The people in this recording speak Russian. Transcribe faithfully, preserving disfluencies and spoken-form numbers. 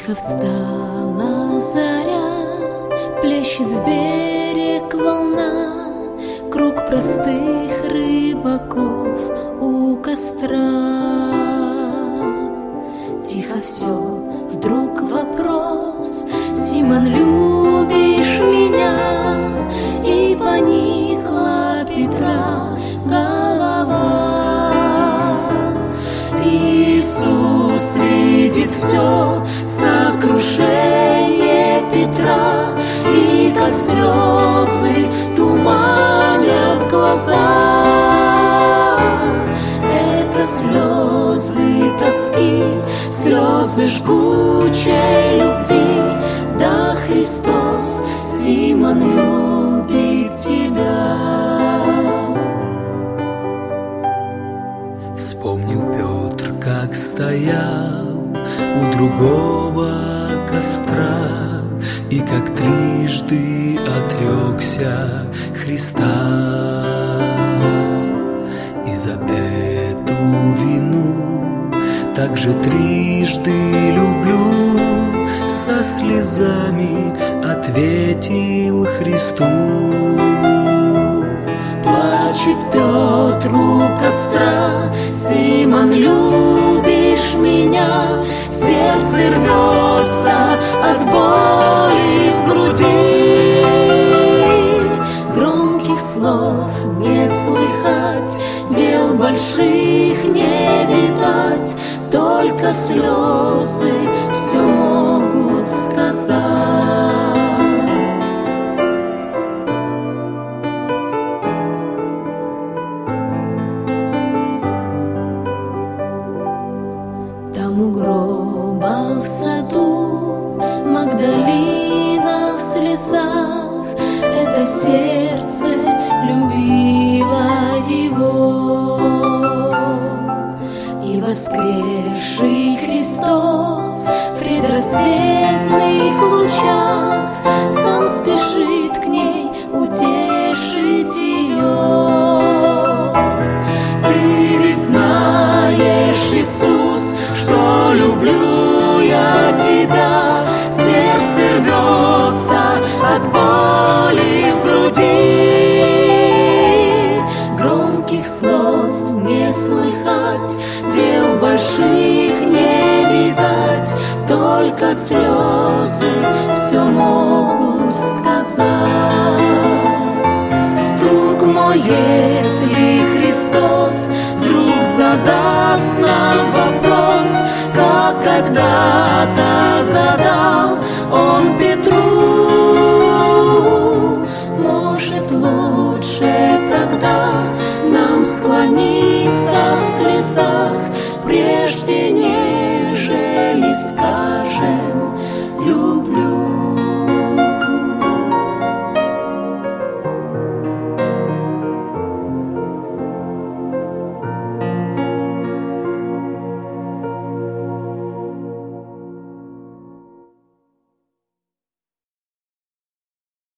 Тихо встала заря, плещет в берег волна, круг простых рыбаков у костра. Тихо все, вдруг вопрос: Симон, любишь меня? И поникла Петра голова. Иисус видит все сокрушение Петра, и как слезы туманят глаза. Это слезы тоски, слезы жгучей любви. Да, Христос, Симон любит тебя. Вспомнил Петр, как стоял у другого костра, и как трижды отрекся Христа. И за эту вину также трижды люблю, со слезами ответил Христу. Плачет Петр у костра: Симон, любишь меня? Сердце рвется от боли в груди. Громких слов не слыхать, дел больших не видать, только слезы все могут сказать. Там у гроба в саду Магдалина в слезах, это сердце любило его. И воскресший Христос в предрассветных лучах сам спешит к ней утешить ее. Ты ведь знаешь, Иисус, что люблю я тебя. Сердце рвется от боли в груди. Громких слов не слыхать, дел больших не видать, только слезы все могут сказать. Друг мой, если Христос вдруг задаст нам вопрос, как когда-то задал Он Петру, может, лучше тогда нам склониться в слезах, прежде нежели скажем: любовь.